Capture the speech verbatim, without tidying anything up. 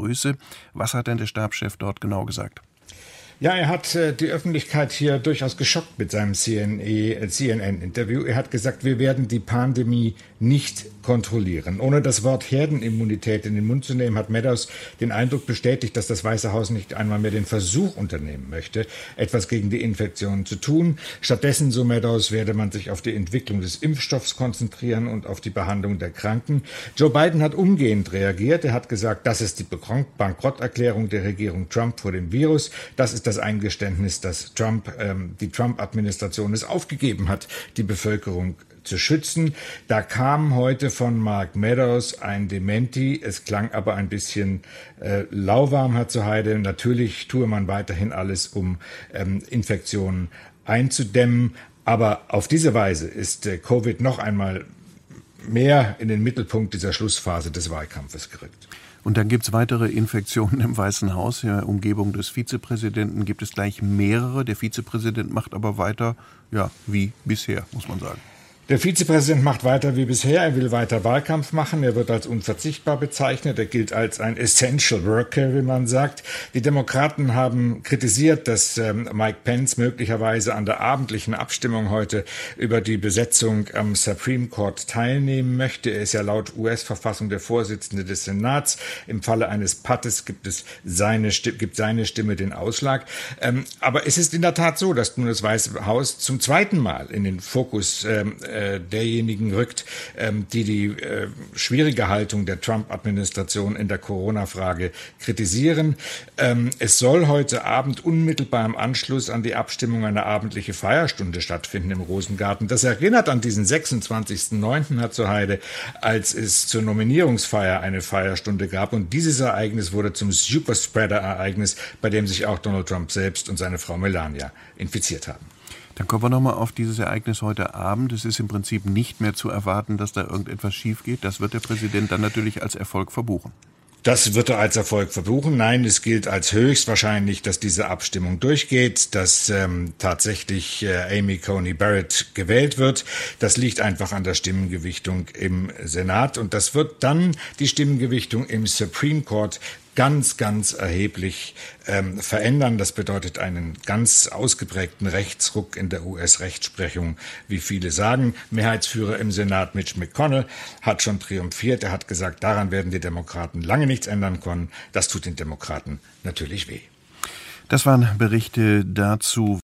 Grüße. Was hat denn der Stabschef dort genau gesagt? Ja, er hat äh, die Öffentlichkeit hier durchaus geschockt mit seinem C N N-Interview. Er hat gesagt, wir werden die Pandemie nicht kontrollieren. Ohne das Wort Herdenimmunität in den Mund zu nehmen, hat Meadows den Eindruck bestätigt, dass das Weiße Haus nicht einmal mehr den Versuch unternehmen möchte, etwas gegen die Infektion zu tun. Stattdessen, so Meadows, werde man sich auf die Entwicklung des Impfstoffs konzentrieren und auf die Behandlung der Kranken. Joe Biden hat umgehend reagiert. Er hat gesagt, das ist die Bankrotterklärung der Regierung Trump vor dem Virus. Das ist das Eingeständnis, dass Trump, ähm, die Trump-Administration es aufgegeben hat, die Bevölkerung zu schützen. Da kam heute von Mark Meadows ein Dementi. Es klang aber ein bisschen äh, lauwarm, Herr Zuheide. Natürlich tue man weiterhin alles, um ähm, Infektionen einzudämmen. Aber auf diese Weise ist äh, Covid noch einmal mehr in den Mittelpunkt dieser Schlussphase des Wahlkampfes gerückt. Und dann gibt es weitere Infektionen im Weißen Haus. In der Umgebung des Vizepräsidenten gibt es gleich mehrere. Der Vizepräsident macht aber weiter, ja, wie bisher, muss man sagen. Der Vizepräsident macht weiter wie bisher. Er will weiter Wahlkampf machen. Er wird als unverzichtbar bezeichnet. Er gilt als ein Essential Worker, wie man sagt. Die Demokraten haben kritisiert, dass ähm, Mike Pence möglicherweise an der abendlichen Abstimmung heute über die Besetzung am Supreme Court teilnehmen möchte. Er ist ja laut U S-Verfassung der Vorsitzende des Senats. Im Falle eines Pattes gibt es seine, gibt seine Stimme den Ausschlag. Ähm, aber es ist in der Tat so, dass nun das Weiße Haus zum zweiten Mal in den Fokus ähm, derjenigen rückt, die die äh, schwierige Haltung der Trump-Administration in der Corona-Frage kritisieren. Ähm, es soll heute Abend unmittelbar im Anschluss an die Abstimmung eine abendliche Feierstunde stattfinden im Rosengarten. Das erinnert an diesen sechsundzwanzigsten neunten Herr Zuheide, als es zur Nominierungsfeier eine Feierstunde gab. Und dieses Ereignis wurde zum Superspreader-Ereignis, bei dem sich auch Donald Trump selbst und seine Frau Melania infiziert haben. Dann kommen wir nochmal auf dieses Ereignis heute Abend. Es ist im Prinzip nicht mehr zu erwarten, dass da irgendetwas schief geht. Das wird der Präsident dann natürlich als Erfolg verbuchen. Das wird er als Erfolg verbuchen. Nein, es gilt als höchstwahrscheinlich, dass diese Abstimmung durchgeht, dass ähm, tatsächlich äh, Amy Coney Barrett gewählt wird. Das liegt einfach an der Stimmengewichtung im Senat. Und das wird dann die Stimmengewichtung im Supreme Court ganz, ganz erheblich ähm, verändern. Das bedeutet einen ganz ausgeprägten Rechtsruck in der U S-Rechtsprechung, wie viele sagen. Mehrheitsführer im Senat Mitch McConnell hat schon triumphiert. Er hat gesagt, daran werden die Demokraten lange nichts ändern können. Das tut den Demokraten natürlich weh. Das waren Berichte dazu.